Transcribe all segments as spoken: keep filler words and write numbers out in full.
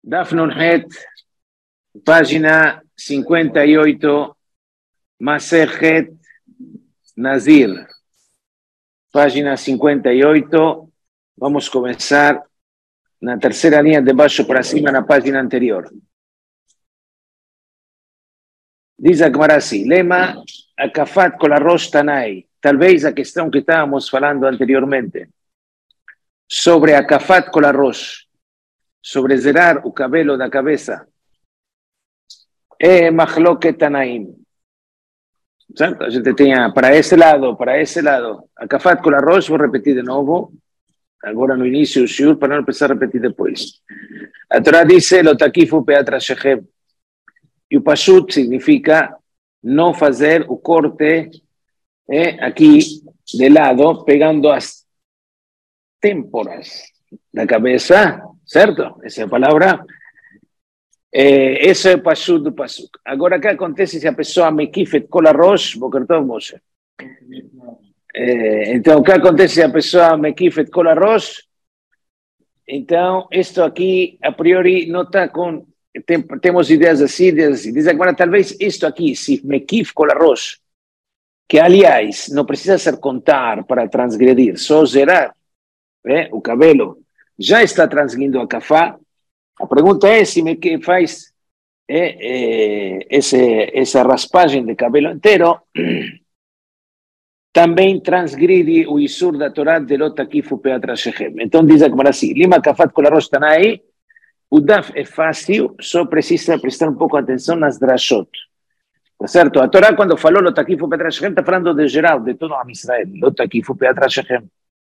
Daf Nunhet, página cincuenta y ocho, Masejet Nazir. Página cincuenta y ocho, vamos a comenzar la tercera línea de baixo para cima en la página anterior. Dice Gemara así, lema Akafat con la Rosh Tanai. Tal vez la cuestión que estábamos hablando anteriormente, sobre Akafat con la Rosh, sobre zerar o cabelo da cabeça, é Mahloket Tanaim. Certo? A gente tinha para esse lado, para esse lado, Akafat com la Rosh, vou repetir de novo, agora no início do shiur, para não precisar repetir depois. A Torá diz, lo takifu peatra shechem. E o pashut significa não fazer o corte é, aqui de lado, pegando as têmporas da cabeça, certo? Essa é a palavra. É, esse é o pashut do pasuk. Agora, o que acontece se a pessoa mekifet kol harosh, boker tov, Moshe? É, então, o que acontece se a pessoa mekifet kol harosh? Então, isto aqui, a priori, não está com... Tem, temos ideias assim, ideias assim. Diz agora, talvez isto aqui, se mekif kol harosh, que, aliás, não precisa ser contar para transgredir, só zerar é, o cabelo, já está transgredindo a kafá. A pergunta é se me que faz é, é, esse, essa raspagem de cabelo inteiro também transgride o isur da Torá de lo takifu peatra shechem. Então diz a Gemara assim, lima kafat kol harosh tanai, o daf é fácil, só precisa prestar um pouco de atenção nas drashot. Tá certo? A Torá, quando falou lo takifu peatra shechem, está falando de geral, de todo o Israel, lo takifu peatra shechem.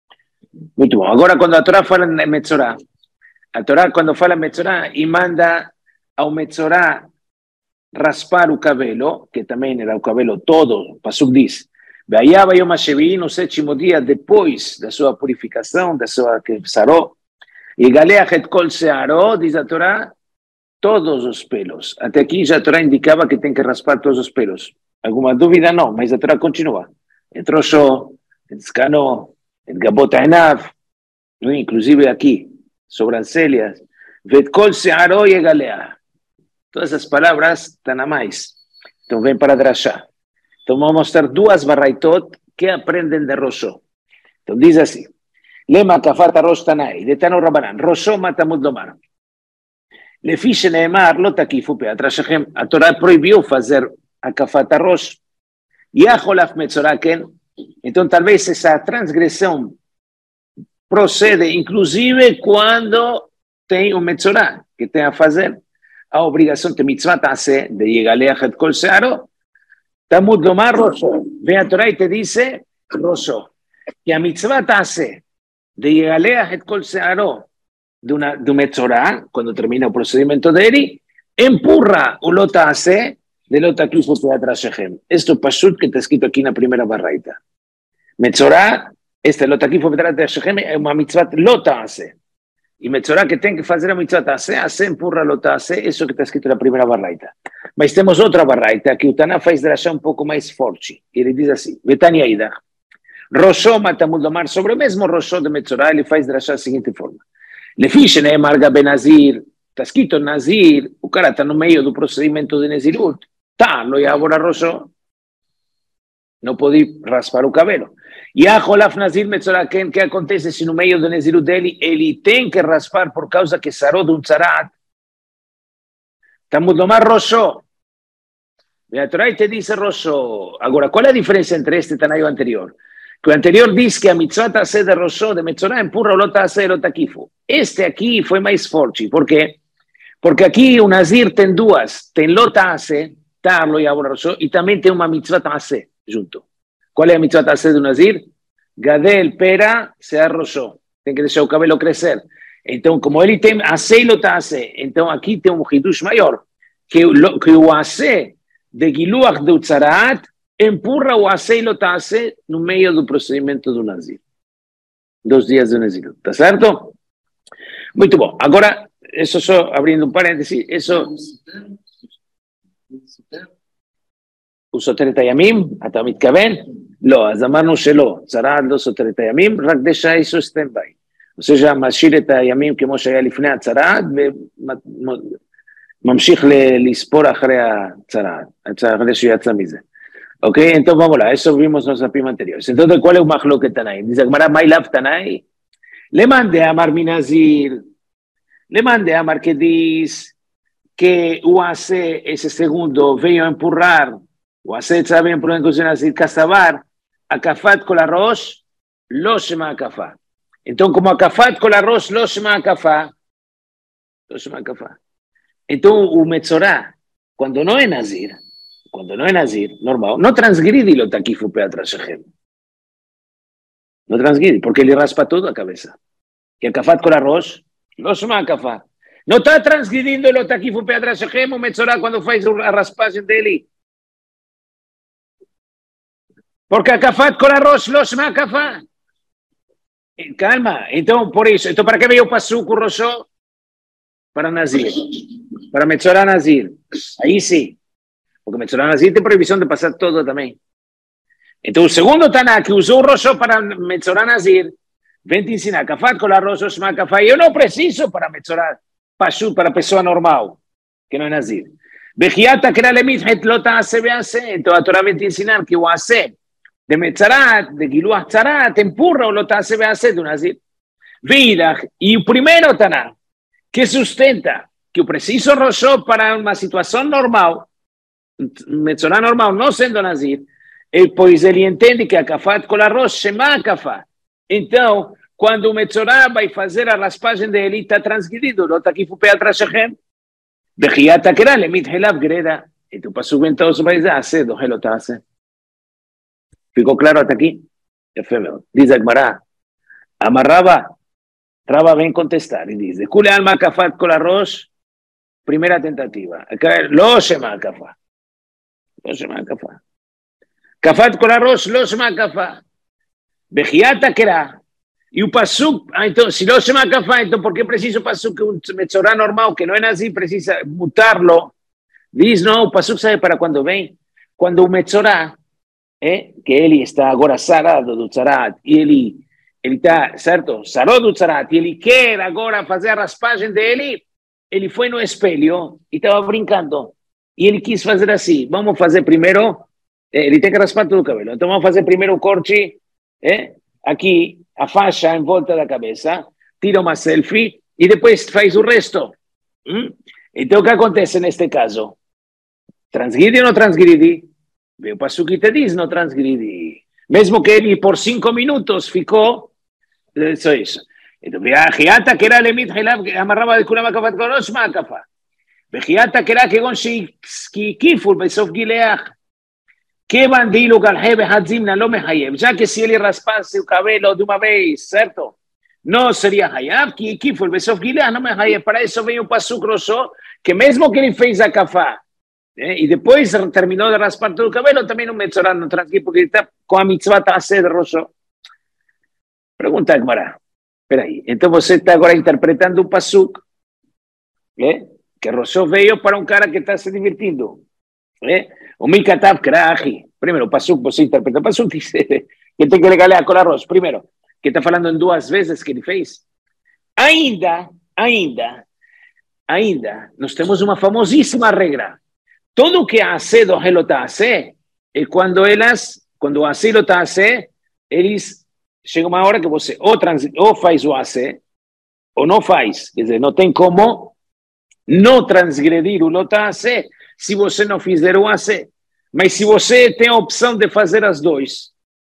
Muito bom. Agora, quando a Torá fala em Metzorá, a Torá, quando fala em Metzorá, e manda ao Metzorá raspar o cabelo, que também era o cabelo todo, o Pasuk diz, Ve'ayava yom hashevi'i, no sétimo dia, depois da sua purificação, da sua que sarou, e galeach et kol se'aró, diz a Torá, todos os pelos. Até aqui já a Torá indicava que tem que raspar todos os pelos. Alguma dúvida? Não, mas a Torá continua. Entrou só, descanou, el gabot einav, inclusive aqui, sobrancelhas, vet kol se'aró yegalea. Todas as palavras estão a mais. Então vem para Drashá. Então vamos mostrar duas barraitot que aprendem de Roshó. Então diz assim, lema kafat harosh tanai, de Tano Rabanan, Roshó matamud lomar. Lefi sheneemar lo takifu peatra shechem. A Torá proibiu fazer a kafat harosh. Yacholaf metzorá ken. Então, talvez essa transgressão procede, inclusive, quando tem um metzorá, que tem a fazer a obrigação de mitzvah ta'aseh, de yegaleach et kol se'aró, tamud lomar Roshó. Vem a Torá e te diz, Roshó, que a mitzvah ta'aseh, de yegaleach et kol se'aró, de um metzorá, quando termina o procedimento dele, empurra o lo ta'aseh, de lo takifu peatra shechem. Esto es pashut que está escrito aquí en la primera barraita. Metzorá, este lo takifu peatra shechem é uma mitzvah lo ta'aseh. E Metzorá que tem que fazer a mitzvah ta'aseh, aseh empurra lo ta'aseh, isso que está escrito na primeira barraita. Mas temos outra barraita que o Taná faz drashá um pouco mais forte. Ele diz assim, Betania Ida, Roshó matamud lomar, sobre o mesmo Roshó de Metzorá, ele faz drashá da seguinte forma. Lefi sheneemar gabe Nazir, está escrito Nazir, o cara está no meio do procedimento de Nezirut. Tá, lo yavor a Roshó, não pode raspar o cabelo. E a Jolaf Nazir Metzorá, que acontece se no meio do Nezirut dele, ele tem que raspar por causa que sarou de um tzarat. Tamud lomar Roshó. E a Torá te diz Roshó. Agora, qual é a diferença entre este Taná e o anterior? Que o anterior diz que a mitzvah ta'aseh de Roshó, de Metzorá, empurra o lo ta'aseh e lo takifu. Este aqui foi mais forte. Por quê? Porque aqui o Nazir tem duas. Tem lo ta'aseh, lo yavor Roshó, e também tem uma mitzvah ta'aseh junto. Qual é a mitzvah ta'aseh do Nazir? Gadel, pera, sear Roshó. Tem que deixar o cabelo crescer. Então, como ele tem aseh e lo ta'aseh, então aqui tem um hidush maior, que, que o aseh de giluach do tzarat empurra o aseh e lo ta'aseh no meio do procedimento do Nazir. Dos dias do Nazir. Tá certo? Muito bom. Agora, isso só abrindo um parêntese, isso... הוא סותר את הימים, אתה מתכוון? לא, אז אמרנו שלא, צרעת לא סותר את הימים, רק דשעה איסו סטנד ביי. ou seja, משאיר את הימים כמו שהיה לפני הצרעת, וממשיך לספור אחרי הצרעת, אחרי שהוא יצא מזה. Ok, entonces vamos lá, eso vimos los apim anteriores. Entonces, ¿cuál es el mahloket Tanai? Dice Gemara, Mailav Tanai. Le mandé a Amar Minazir, le mandé a Amar que dice que o hace ese segundo, veio a empurrar, o hace, sabe, empurrar en cocina, decir, casabar, a Kafat con la rosh, lo shema a Kafá. Entonces, como a Kafat con la rosh, lo shema a Kafá, lo shema a Kafá. Entonces, un metzorá, cuando no es Nazir, cuando no es Nazir, normal, no transgridi lo taquifu peatrás ejem. No transgridi, porque le raspa todo la cabeza. Que el Kafat con la rosh, lo shema a Kafá. No está transgredindo lo taquifu peatrás ejem o metzorá cuando faz a raspagem dele. Porque a Kafat con la rosh, lo shema a Kafá. Calma, entonces por eso, entonces ¿para qué veo pasuk rosho? Para Nazir, para metzorá Nazir. Ahí sí. Porque Metzorá Nazir tiene prohibición de pasar todo también. Entonces, el segundo Taná que usó un rosho para Metzorá Nazir, ven te ensinar Kafat con la rosho, Shema Kafá. Yo no preciso para Metzorá, para persona normal, que no es Nazir. Vejiata que era lemit, het lota hace, ve hace. Entonces, la Torah ven te ensinar que o hace de Metzorá, de Giluah Tzara, te empurra o lota hace, ve hace de un Nazir. Vida, y el primero Taná, que sustenta que o preciso rosho para una situación normal, Metzorá normal, não sendo Nazir, e pois ele entende que a Kafat com a rosh chama a Kafá. Então, quando o Metzorá vai fazer a raspagem dele, está transgredido, não está aqui para atrás de Shem. Bechiata que era, lemit helav greda. E tu passo então vai dizer, ah, cedo, helo tá, cedo. Ficou claro até aqui? Yafé meu. Diz a Gemara, amarrava, Rava vem contestar e diz, Kule alma Kafat com a rosh, primeira tentativa. Lo chama a Kafá. לא שמע כפה. כפת כל הראש, לא שמע כפה. בחיית הקרא, y un pasuk, entonces, si no שמע כפה, entonces, ¿por qué preciso pasuk que un metzorá normal, que no es así, precisa mutarlo? Dice, no, pasuk sabe para cuando ven, cuando un metzorá, eh, que ele está agora sarado do tzarat, e ele, ele está, certo? Sarado do tzarat, e ele quer agora fazer a raspagem dele, ele foi no espelho e estava brincando. E ele quis fazer assim, vamos fazer primeiro, eh, ele tem que raspar todo o cabelo, então vamos fazer primeiro o corte, eh, aqui, a faixa em volta da cabeça, tira uma selfie e depois faz o resto. Hum? Então o que acontece neste caso? Transgride ou não transgride? O pasuk te diz, não transgride. Mesmo que ele por cinco minutos ficou, isso é isso. Então, a Giata que era lemit, amarrava de Kulam Kafat Korosh, ma Kafá. וחיית הקרא כגון שהקיפו בסוף גילח, כיוון דילו גלחי וחד זימנה לא מחייב, ya que si él raspase el cabello de una vez, ¿cierto? No sería hayab, que הקיפו בסוף גילח no מחייב, para eso veio un pasuk rosso, que mesmo que ele fez a kafá, eh, y después terminó de raspar todo el cabello, también un metzorá no tranquilo, porque está con a mitzvah ta'aseh de rosso. Pregunta a Gemara, espera ahí, entonces você está agora interpretando un pasuk, ¿eh? Que Rosso veio para um cara que está se divertindo. ¿Eh? O Mikatav Krahi. Primeiro, o Pasuk, você interpreta. O Pasuk dice que tem que regalar com a Rosso. Primeiro, que está falando em duas vezes que ele fez. Ainda, ainda, ainda, nós temos uma famosíssima regra. Todo que hace do Helota hace, e quando elas, quando o hace lo hace, eles, chega uma hora que você ou, trans, ou faz o hace, ou não faz. Quer dizer, não tem como não transgredir o lotase se você não fizer o AC. Mas se você tem a opção de fazer as dois,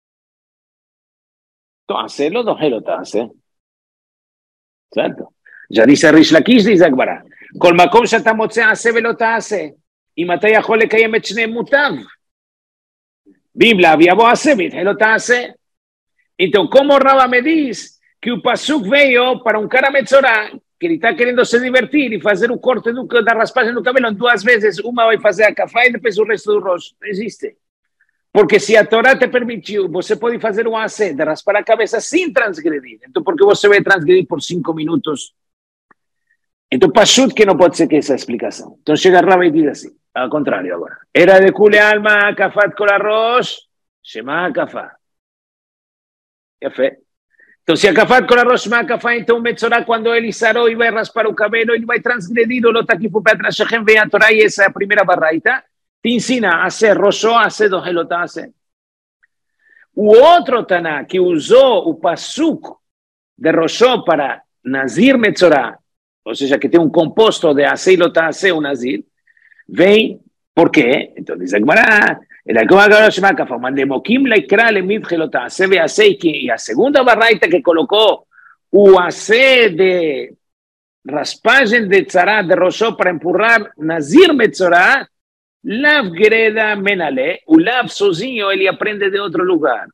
então AC lo não é lotase. Certo? Já disse a Rish Lakish, diz a Gemara, כל מקום שאתה מוצא עשה ולא תעשה, אם אתה יכול לקיים את שניהם מוטב. ואם לאו יבוא עשה ויתחיל לא תעשה. Então, como Rava me diz que o pasuk veio para um cara metzorá, que ele está querendo se divertir e fazer o corte do, da raspagem do cabelo duas vezes, uma vai fazer a kafá e depois o resto do rosto. Não existe. Porque se a Torá te permitiu, você pode fazer um AC de raspar a cabeça sem transgredir. Então, por que você vai transgredir por cinco minutos? Então, pasut que não pode ser que essa explicação. Então, chega Rava e diz assim, ao contrário agora. Era de kule alma, kafat kol arroz, shema kafá. Yafé. Entonces, Akafat con la Rosh Makafá, entonces un Metzorah, cuando él izaró iba a raspar un cabello, él va a transgredir, lo taquifu peatra shechem ve a Torah, y esa primera barraita, te ensina a hacer Rosho, a hacer dos hace. U otro Taná que usó un pasuk de Rosho para Nazir Metzorah, o sea, que tiene un compuesto de hacer y lota hacer un Nazir, ve, ¿por qué? Entonces, dice Gemara, el Akafat Makafá, mandemokim la ikra le midje lota hacer, ve hacer, y a segunda barraita que colocó u hacer de raspajen de tzara de Rosho para empurrar Nazir Metzorah, lav greda menale, u lav sozinho, él aprende de otro lugar.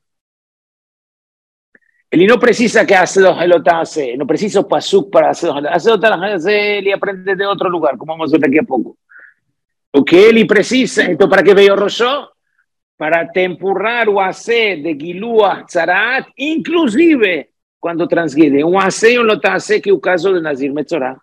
Él no precisa que hace dos hace, no precisa pasuk para hacer dos hace dos hace, él aprende de otro lugar, como vamos a ver aquí a poco. O que él precisa, entonces, ¿para qué veo Rosho? Para te empurrar o hacer de Gilua Tzarat, inclusive cuando transgrede. Un hace y un lota hace, que es el caso de Nazir Metzorah.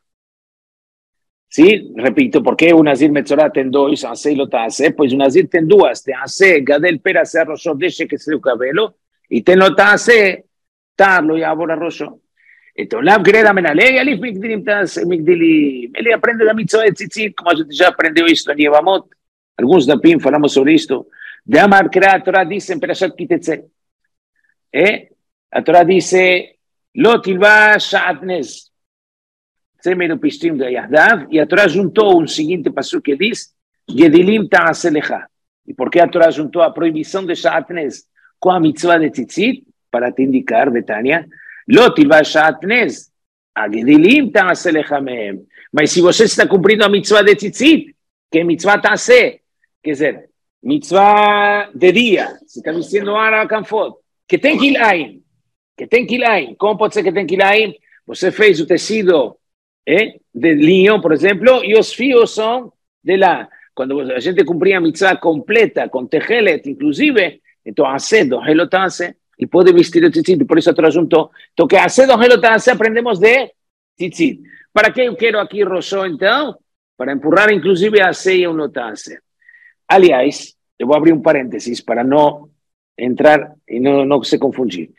Sí, repito, ¿por qué un Nazir Metzorah ten dos, hace y lota hace? Pues un Nazir ten dos, te hace, Gadel Pera hace Rosho, deje que se el cabello, y ten lota hace, tarlo y ahora Rosho. Entonces, la greda menale, y alif migdilim tas, migdilim. Él aprende la mitzvah de tzitzit, como ya aprendió esto en Yevamot. Algunos dapim falamos sobre esto. De Amar Kra, la Torah dice en Perashat Kitetze. ¿Eh? La Torah dice, Lo tilva sha'atnez. Tzemeru pishtim de Yahdav. Y la Torah juntó un siguiente pasuk que dice, Gedilim ta'aseleja. ¿Y por qué la Torah juntó a prohibición de sha'atnez con la mitzvah de tzitzit? Para te indicar, Betania, Lo tilva sha'atnez. A Gedilim ta'aseleja mehem. Mas si vos está cumpliendo la mitzvah de tzitzit, ¿qué mitzvah ta'ase? ¿Qué es el? Mitzvah de día, se está diciendo ahora Canfot, que ten kilaim, que ten kilaim. ¿Cómo puede ser que ten kilaim? Você fez o tecido eh, de lino, por ejemplo, y los fios son de la, cuando la gente cumplía mitzvah completa, con tejelet inclusive, entonces hace dos helotase, y puede vestir el tzitzit, por eso otro asunto, entonces que hace dos helotase aprendemos de tzitzit. ¿Para qué yo quiero aquí Rosho entonces? Para empurrar inclusive a hacer y un lotase. Aliás, le voy a abrir un paréntesis para no entrar y no, no se confundir.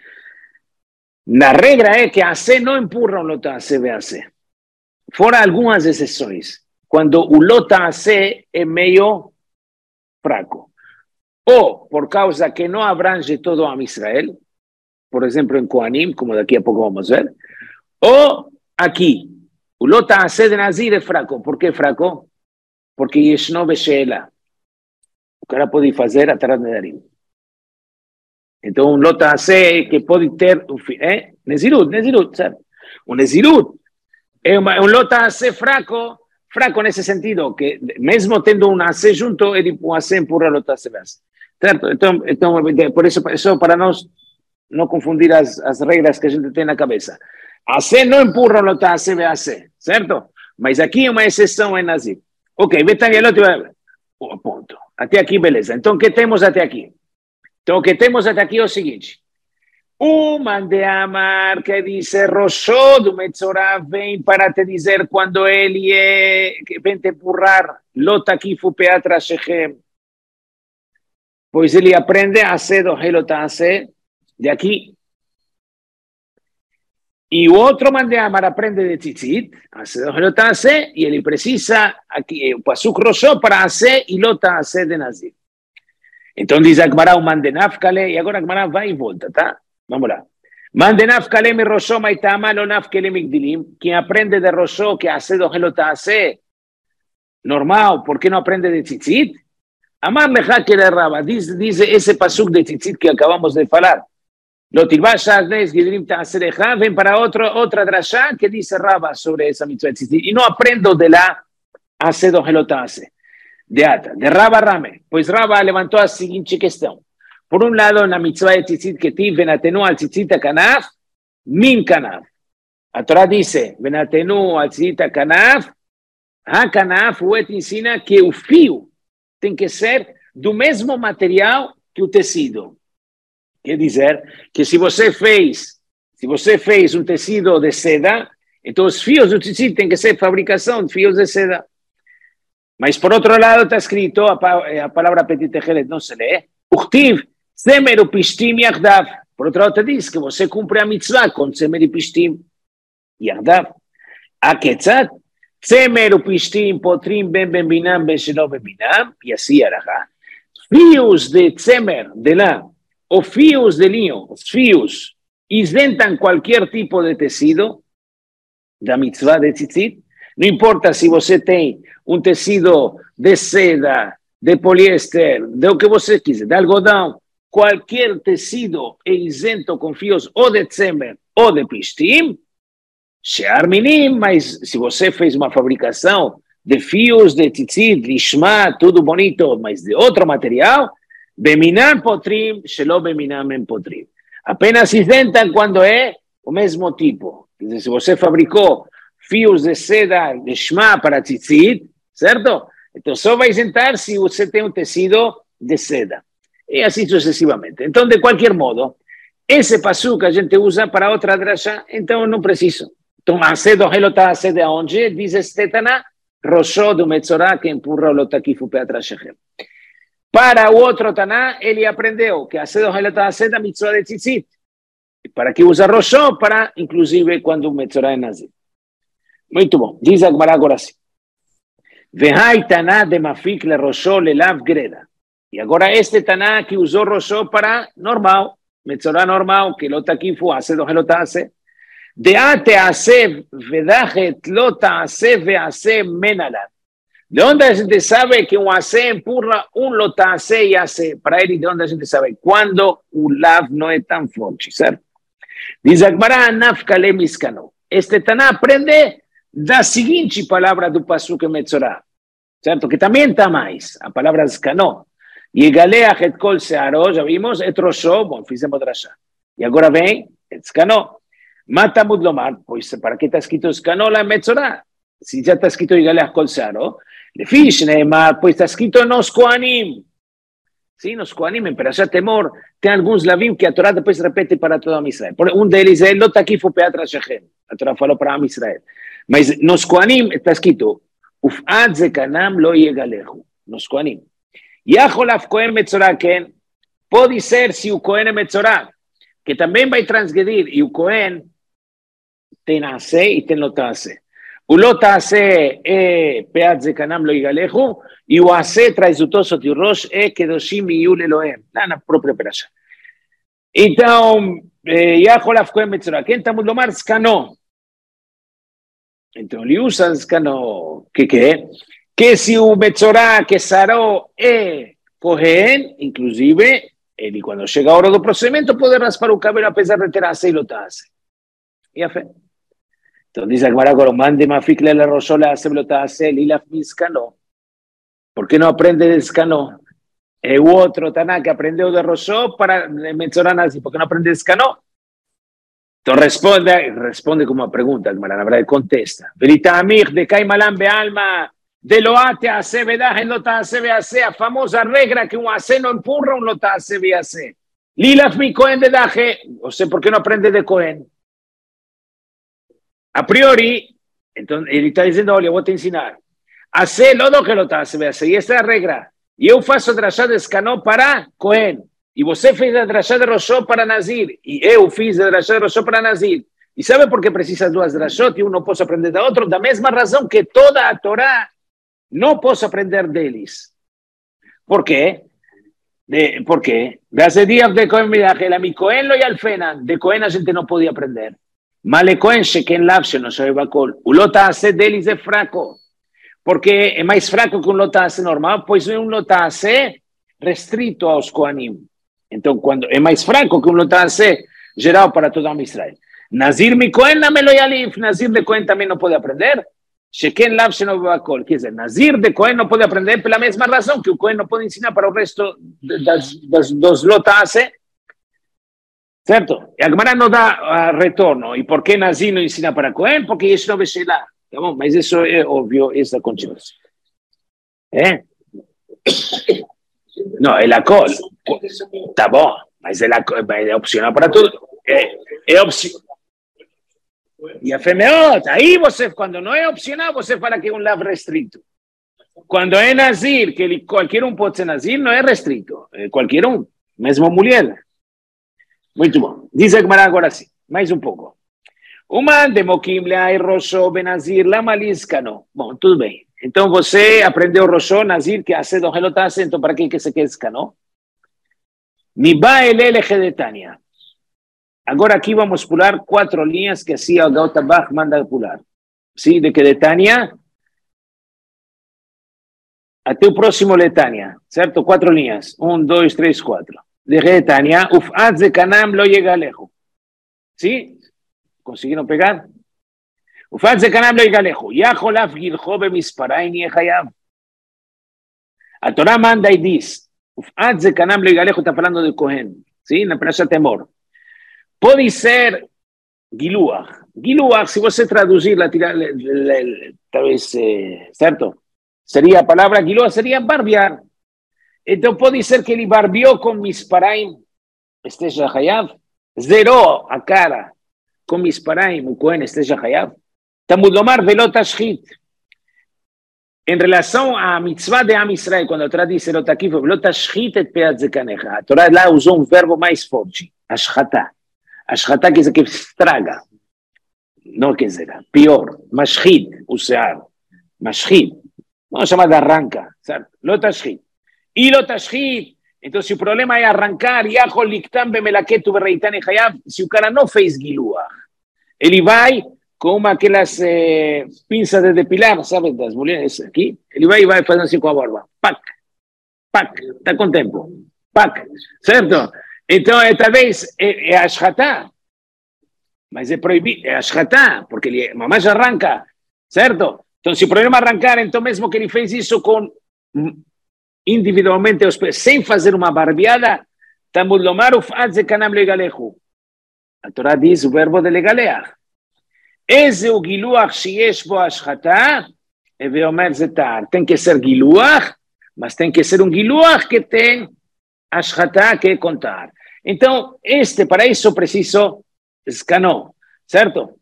La regla es que hacer no empurra un lota hace ve hacer. Fuera algunas excepciones. Cuando un lota hace es medio fraco. O por causa que no abrange todo a Israel, por ejemplo en Kohanim, como de aquí a poco vamos a ver. O aquí, un lota hace de Nazir es fraco. ¿Por qué fraco? Porque Yeshno Beshela. Que ahora puede hacer atrás de Darín. Entonces, un lota hace que puede tener, ¿eh? Nezirut, Nezirut, ¿sabes? Un Nezirut. Es un lota hace fraco, fraco en ese sentido, que mismo teniendo un hace junto, él puede hacer empurrar lota hace. ¿Cierto? Entonces, entonces, por eso, eso para no, no confundir las, las reglas que a gente tiene en la cabeza. Hace no empurra lota hace, hace, ¿cierto? Mas aquí una excepción es así. Ok, vete a otro. Oh, ponto. Até aqui, beleza. Então, o que temos até aqui? Então, o que temos até aqui é o seguinte. O Mandeamar que diz Rosho do Metzorah vem para te dizer quando ele é, vem te empurrar Lota Kifu Peatra Shechem. Pois ele aprende a ser do Helotase de aqui. Y otro Mandeamar aprende de Tzitzit, hace dos lota hace, y él precisa aquí, pasuk Rosho para hacer y lota hace de Nazir. Entonces dice Agmará un Mandenafkale, y ahora Agmará va y volta, ¿tá? Vamos lá. Mandenafkale mi Rosho maitama lo nafkele migdilim, quien aprende de Rosho que hace dos lota hace, normal, ¿por qué no aprende de Tzitzit? Amar leja que le raba, dice, dice ese pasuk de Tzitzit que acabamos de hablar. Lo tilvasha nes gidrim ta'asereja, ven para otro, otra drasha que dice Raba sobre esa mitzvah tzitzit. Y no aprendo de la hace dos hace. De Ata, de Raba Rame. Pues Raba levantó la siguiente cuestión. Por un lado, en la mitzvah de tzitzit que ti venatenu al tzitzit a kanaf, min kanaf. La Torah dice, venatenu al tzitzit a kanaf, ha kanaf, huet ensina que o fio tem que ser do mesmo material que o tecido. Quer dizer que se você fez, se você fez um tecido de seda, então os fios do tecido têm que ser fabricação de fios de seda. Mas por outro lado está escrito, a, a palavra Petit Techelet não se lê, Uchtiv, Semer upishtim yachdav, Por outro lado, te diz que você cumpre a mitzvah com tzemer e pishtim. Yardav. A ketzat, tzemer e pishtim potrim ben ben binam ben shelo ben binam, e assim arahá. Fios de tzemer, de lã, ou fios de linho, os fios, isentam qualquer tipo de tecido da mitzvah de tzitzit. Não importa se você tem um tecido de seda, de poliéster, de o que você quiser, de algodão, qualquer tecido é isento com fios ou de tzemer ou de pishtim, she'ar minim, mas se você fez uma fabricação de fios de tzitzit, lishma, tudo bonito, mas de outro material, beminam potrim, shelo beminam em potrim. Apenas isentam quando é o mesmo tipo. Quer dizer, se você fabricou fios de seda de shma para tzitzit, certo? Então só vai isentar se você tem um tecido de seda. E assim sucessivamente. Então, de qualquer modo, esse passu que a gente usa para outra drasha, então não preciso. Então, a seda o relota a seda onde? Diz este Taná, Roshó do Metzorá, que empurra o lotakifu peatra shechem. Para o outro Taná, ele aprendeu que a seda o relota a seda mitzvah de tzitzit. Para que usa Roshó? Para, inclusive, quando o Metzorá é nazir. Muito bom. Diz a Gemara agora assim. Vehai Taná de mafik le Roshó le lav greda. E agora este Taná que usou Roshó para normal, Metzorá normal, que lotakifu hace do relotase. De ate hace vedajet lota hace ve hace menalat. De onde a gente sabe que um hace empurra um lota hace e hace? Para ele, de onde a gente sabe? Quando o lav não é tão forte, certo? Diz a Gemara, nafkale miskano. Este Taná aprende da seguinte palavra do pasuk Metzorá, certo? Que também está mais, a palavra skano. Yegaleach et kol searo, já vimos, et roshó, bom, fizemos drashá. E agora vem, et skano. Mata mudlomar, pois para que está escrito skano lá em Metzorá? Se já está escrito Yegaleach kol searo, lefish neemar, pois está escrito nos koanim. Sim, nos koanim, em Perashat Temor, tem alguns lavim que a Torá depois repete para todo a Israel. Um deles é, lotakifu peatra shechem. A Torá falou para a Israel. Mas nos koanim está escrito, uf'ad zekanam lo yegalechu. Nos koanim. Yacholaf Cohen Metzorá, que pode ser se o Cohen é Metzorá, que também vai transgredir, e o Cohen tem ace e tem lotace. O lotace é peat zekanam lo yegalechu, e o ace traz o tosot e o rosh é kedoshim yul Elohem, lá na própria perasha. Então, Yacholaf Cohen Metzorá, quem está mudando mais skano. Então, ele usa skano, que que é? Que se o Metzorá que sarou é Cohen, inclusive, ele quando chega a hora do procedimento pode raspar o cabelo apesar de ter ace e lotace. E a fé. Então diz a Gemara agora, mande mafik le roshó le ace lotace lilaf miskano. Por que não aprende de skano? É o outro Taná que aprendeu de roshó para Metzorá nazi. Por que não aprende de skano? Então responde, responde como uma pergunta, Gemara, na verdade contesta. Veritamich de Kaimalam bealma. De lo ate hace vedaje, lota hace vease, a famosa regra que un hace no empurra, un lota hace vease. Lilaf mi Cohen de daje, o sea, ¿por qué no aprende de Cohen? A priori, entonces, él está diciendo, oye, voy a te ensinar. Hace lodo que lota hace vease, y esta es la regra. Y yo faço drashá de escanó para Cohen, y você fez a drashá de Roshó para Nazir, y eu fiz a drashá de Roshó para Nazir. E sabe por que precisa duas drashot e um não posso aprender da outro? Da mesma razão que toda a Torá não posso aprender deles. ¿Por qué? De, ¿Por qué? De hace días de Cohen Midajel, a mi Cohen lo y al Fenan, de Cohen a gente no podía aprender. Male Cohen, Sheken Lavshe, no sabe Bacol. O lota hace deles é fraco. Porque é mais fraco que um lota hace normal, pois é um lota hace restrito aos Kohanim. Então, quando é mais fraco que um lota hace geral para toda a Israel. Nazir mi Cohen, na Melo Yalif, Nazir de Cohen também não pode aprender. Sheken Lav Shenobakol, quer dizer, Nazir de Cohen não pode aprender pela mesma razão que o Cohen não pode ensinar para o resto das, das, dos lotasse, certo? E a Gemara não dá uh, retorno. E por que Nazir não ensina para Cohen? Porque isso não vai ser lá, tá bom? Mas isso é óbvio, essa continuação. É? Não, é a col. Tá bom, mas é, la, é opcional para tudo. É, é opcional. E a femeot, aí você, quando não é opcional, você fala que é um lav restrito. Quando é nazir, que ele, qualquer um pode ser nazir, não é restrito. É qualquer um, mesmo mulher. Muito bom. Diz a Gemara agora sim, mais um pouco. Uma demokim leai roshó benazir lamaliscano. Bom, tudo bem. Então você aprendeu roshó, nazir, que hace do gelotase, então para que que se quer escano? Niba elele gedetania. Agora aqui vamos pular quatro linhas que assim o Gautabach manda pular. Sim, de que de Tânia até o próximo Letânia, certo? Quatro linhas. Um, dois, três, quatro. De Tânia, ufat ze kanam lo llega lejos. Sim? Conseguiram pegar? ufat ze kanam lo llega lejos. Yachol af gilcho bemisparain yechayav. A Torá manda e diz, ufat ze kanam lo llega lejos, está falando de Cohen. Sim? Na Parashat Temor. Pode ser Giluach. Giluach, se você traduzir, la, la, la, la, talvez, eh, certo? Seria a palavra Giluach, seria barbear. Então pode ser que ele barbeou com misparaim, esteja hayav, zerou a cara com misparaim, o Cohen esteja hayav. Talmud lomar velot tashchit. Em relação à mitzvah de Am Israel, quando a Torá diz velot takif, velot tashchit et peat zekanecha, a Torá lá usou um verbo mais forte, ashchatá. Ashchatá quer dizer que estraga. Não quer dizer, pior. Mashchit, o sear. Mashchit. Vamos chamar de arranca, certo? Lotashchit. E lotashchit. Então, se o problema é arrancar, yachol liktam bemelaketu bereitan e hayav, se o cara não fez giluach, ele vai com uma aquelas eh, pinças de depilar, sabe, das mulheres aqui, ele vai e vai fazendo assim com a barba. Pac, pac, está com tempo. Pac, certo? Então, é, talvez, é, é ashchatá, mas é proibido, é ashchatá, porque ele mamãe arranca, certo? Então, se o problema é arrancar, então mesmo que ele fez isso com, individualmente, sem fazer uma barbeada, Talmud lomar ufat ze kanam legalehu. A Torá diz o verbo de legaleach. Eze o giluach sheyesh bo ashchatá, e veomer zetar. Tem que ser giluach, mas tem que ser um giluach que tem ashchatá, que é contar. Então, este, para isso, preciso escanou, certo?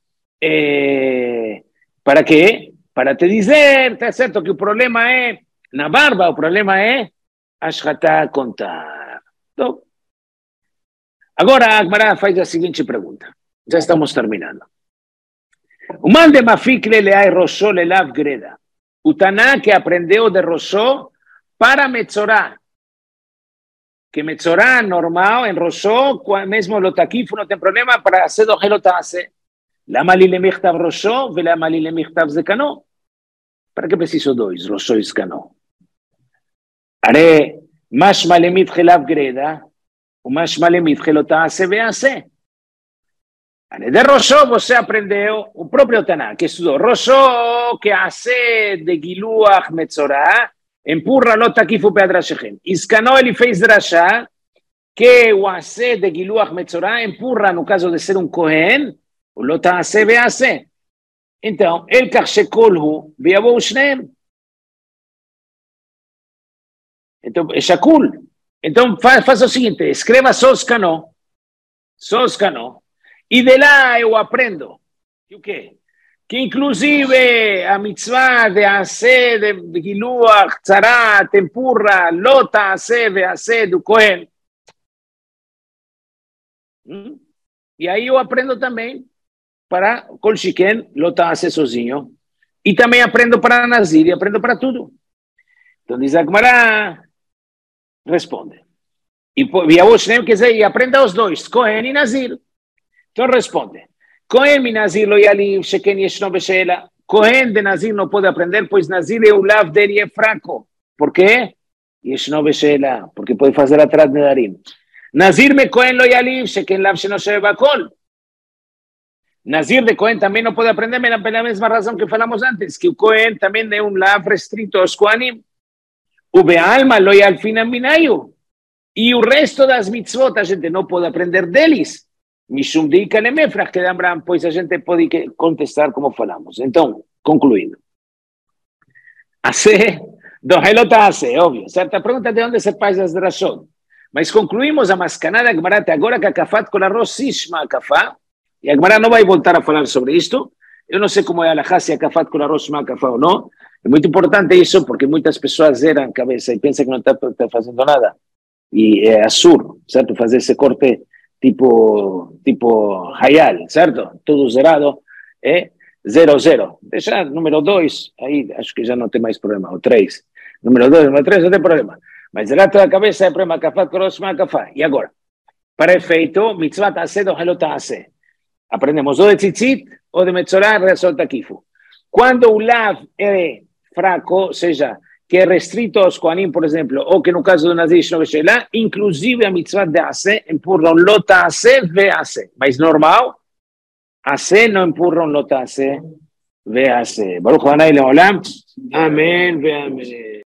Eh, para quê? Para te dizer, tá certo, que o problema é, na barba, o problema é ashchatá, contar. Então, agora a Agmará faz a seguinte pergunta. Já estamos terminando. O man de mafik leleai roshó lelav greda. O Taná que aprendeu de roshó para metzorá. Que metzorá normal, en roshó, mesmo lotakif não tem problema para hacer do gelotase. Lama li lemichtav roshó, ve lama li lemichtav zekanó. Para que preciso dois, roshó e zekanó? Are, mashma lemit gelav greda, o mashma lemit gelotase vease. Are, de roshó você aprendeu o próprio Taná, que estudou roshó, que hace de giluach metzorá, empurra lo takifu peadrashechem. Iscanó ele fez drashá, que o hace de giluach metzorá empurra, no caso de ser um Cohen, o lo taase vease. Então, el kachshekolhu, viavou shneem. Então, é shakul. Então, faz, faz o seguinte, escreva só escanó, só escanó, e de lá eu aprendo. E o quê? Que inclusive a mitzvah de hacer de giluach, tzara, tempurra, lota, hacer, de hacer do Cohen. ¿Mm? E aí eu aprendo também para Kol Shiken, lota, hacer sozinho. E também aprendo para Nazir, e aprendo para tudo. Então diz a Gemara, responde. E Viavoshnem quer dizer, e aprenda os dois, Cohen e Nazir. Então responde. Cohen mi Nazir lo yaliv, sheken yeshno beshela. Cohen de Nazir não pode aprender, pois Nazir é o lav dele é fraco. Por quê? Yeshno beshela, porque pode fazer atrás de Darim. Nazir me Cohen lo yaliv, sheken lav sheno sheve bakol. Nazir de Cohen também não pode aprender, pela mesma razão que falamos antes, que o Cohen também é um lav restrito aos Kohanim. O bealma lo yalfina minayu. E o resto das mitzvot a gente não pode aprender deles. Mishum de Ikalemefrach, que lembram, pois a gente pode contestar como falamos. Então, concluindo. Hace, do Helota hace, óbvio. Certa pergunta de onde se faz as drashot. Mas concluímos a mascanada Gemara agora que a kafat com arroz sishma a kafá. E a Gemara não vai voltar a falar sobre isto. Eu não sei como é a alahá, se a kafat com arroz sishma a kafá ou não. É muito importante isso, porque muitas pessoas zeram a cabeça e pensam que não está, está fazendo nada. E é assur, certo? Fazer esse corte tipo, tipo Hayal, certo? Tudo zerado, é zero, zero. Deixa número dois, aí acho que já não tem mais problema, o três. Número dois, número três, não tem problema. Mas zerar toda a cabeça é problema kafá, cross, makafá. E agora? Para efeito, mitzvah ta'aseh, do helot ta'aseh. Aprendemos ou de tzitzit ou de metzorah, resolta takifu. Quando o lav é fraco, seja, que é restrito aos Kohanim, por exemplo, ou que no caso do Nazir, inclusive a mitzvah de Aseh empurram lota Aseh ve Aseh. Mas normal, Aseh não empurram lota Aseh ve Aseh. Baruch Hanai Leolam. Amém ve Amém.